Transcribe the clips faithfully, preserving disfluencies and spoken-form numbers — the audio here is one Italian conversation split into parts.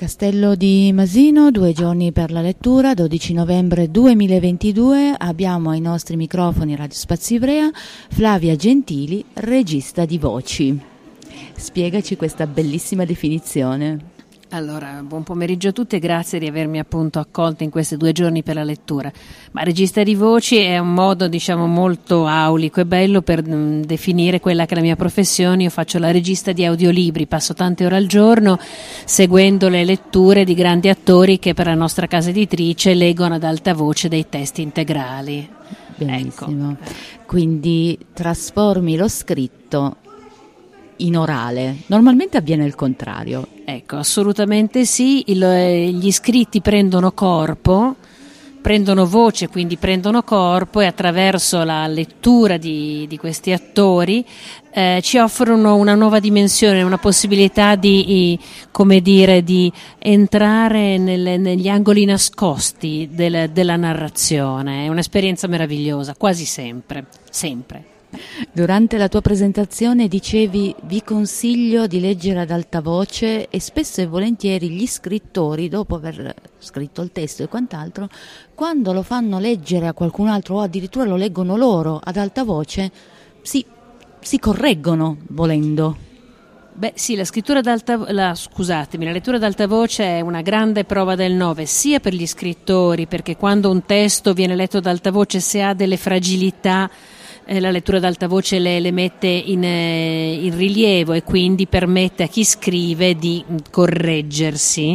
Castello di Masino, due giorni per la lettura, dodici novembre duemilaventidue. Abbiamo ai nostri microfoni Radio Spazio Ivrea Flavia Gentili, regista di voci. Spiegaci questa bellissima definizione. Allora, buon pomeriggio a tutti e grazie di avermi appunto accolto in questi due giorni per la lettura. Ma regista di voci è un modo, diciamo, molto aulico e bello per mh, definire quella che è la mia professione. Io faccio la regista di audiolibri, passo tante ore al giorno seguendo le letture di grandi attori che per la nostra casa editrice leggono ad alta voce dei testi integrali. Benissimo. Ecco. Quindi trasformi lo scritto in orale. Normalmente avviene il contrario. Ecco, assolutamente sì. Il, gli scritti prendono corpo, prendono voce, quindi prendono corpo, e attraverso la lettura di, di questi attori eh, ci offrono una nuova dimensione, una possibilità di, come dire, di entrare nelle, negli angoli nascosti del, della narrazione. È un'esperienza meravigliosa, quasi sempre, sempre. Durante la tua presentazione dicevi: vi consiglio di leggere ad alta voce, e spesso e volentieri gli scrittori, dopo aver scritto il testo e quant'altro, quando lo fanno leggere a qualcun altro o addirittura lo leggono loro ad alta voce, si, si correggono volendo. Beh sì, la scrittura ad alta, la, scusatemi, la lettura ad alta voce è una grande prova del nove, sia per gli scrittori, perché quando un testo viene letto ad alta voce, se ha delle fragilità, Eh, la lettura ad alta voce le, le mette in, eh, in rilievo e quindi permette a chi scrive di correggersi,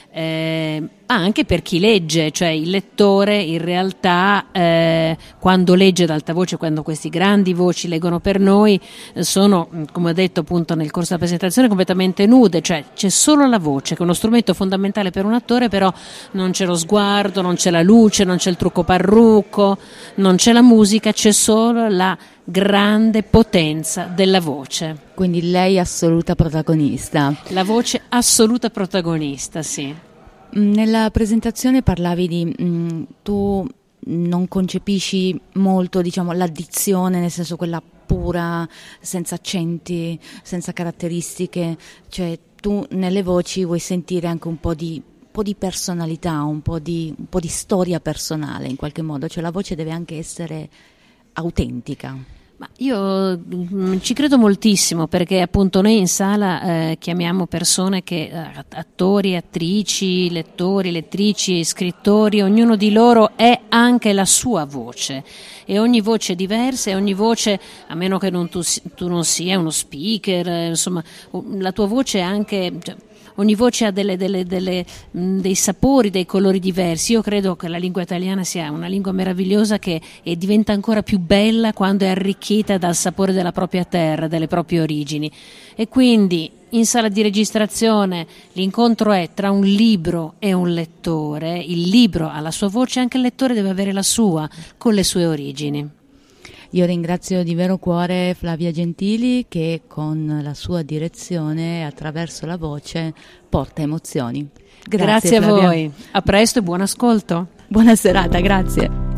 eh, ma anche per chi legge, cioè il lettore in realtà eh, quando legge ad alta voce, quando questi grandi voci leggono per noi, eh, sono, come ho detto appunto nel corso della presentazione, completamente nude, cioè c'è solo la voce, che è uno strumento fondamentale per un attore, però non c'è lo sguardo, non c'è la luce, non c'è il trucco parrucco, non c'è la musica, c'è solo la grande potenza della voce. Quindi lei è assoluta protagonista. La voce assoluta protagonista, sì. Nella presentazione parlavi di mh, tu non concepisci molto, diciamo, l'addizione, nel senso quella pura, senza accenti, senza caratteristiche, cioè tu nelle voci vuoi sentire anche un po' di un po' di personalità, un po' di un po' di storia personale in qualche modo, cioè la voce deve anche essere autentica. Ma io mh, ci credo moltissimo, perché appunto noi in sala eh, chiamiamo persone che, eh, attori, attrici, lettori, lettrici, scrittori, ognuno di loro è anche la sua voce, e ogni voce è diversa, e ogni voce, a meno che non tu, tu non sia uno speaker, eh, insomma la tua voce è anche... Cioè, ogni voce ha delle, delle, delle, mh, dei sapori, dei colori diversi. Io credo che la lingua italiana sia una lingua meravigliosa, che e diventa ancora più bella quando è arricchita dal sapore della propria terra, delle proprie origini. E quindi in sala di registrazione l'incontro è tra un libro e un lettore. Il libro ha la sua voce, anche il lettore deve avere la sua, con le sue origini. Io ringrazio di vero cuore Flavia Gentili, che con la sua direzione attraverso la voce porta emozioni. Grazie, grazie a Flavia. voi, a presto e buon ascolto. Buona serata, grazie.